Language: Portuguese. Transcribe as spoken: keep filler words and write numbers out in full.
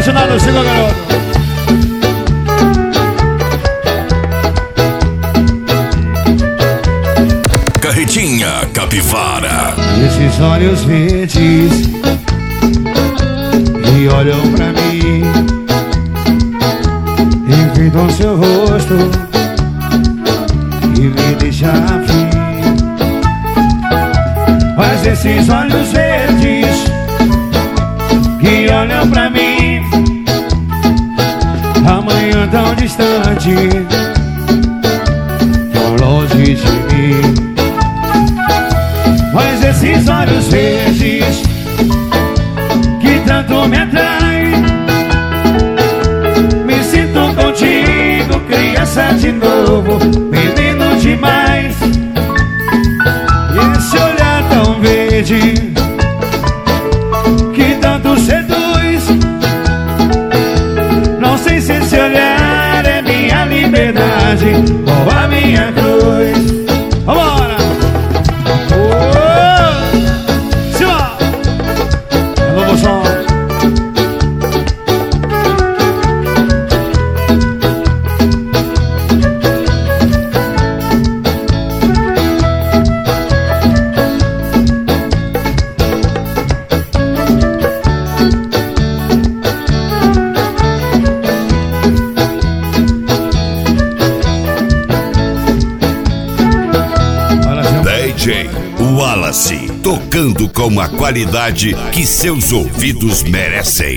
apaixonado, chegou, garoto. Carretinha Capivara. Esses olhos verdes que olham pra mim, enfeitam seu rosto e me deixam afim. Mas esses olhos verdes que olham pra mim, amanhã tão distante, tão longe de mim. Mas esses olhos verdes que tanto me atraem, me sinto contigo, criança de novo, menino demais. E esse olhar tão verde que tanto seduz, não sei se esse olhar é minha liberdade ou a minha cruz. Vambora! D J Wallace, tocando com a qualidade que seus ouvidos merecem.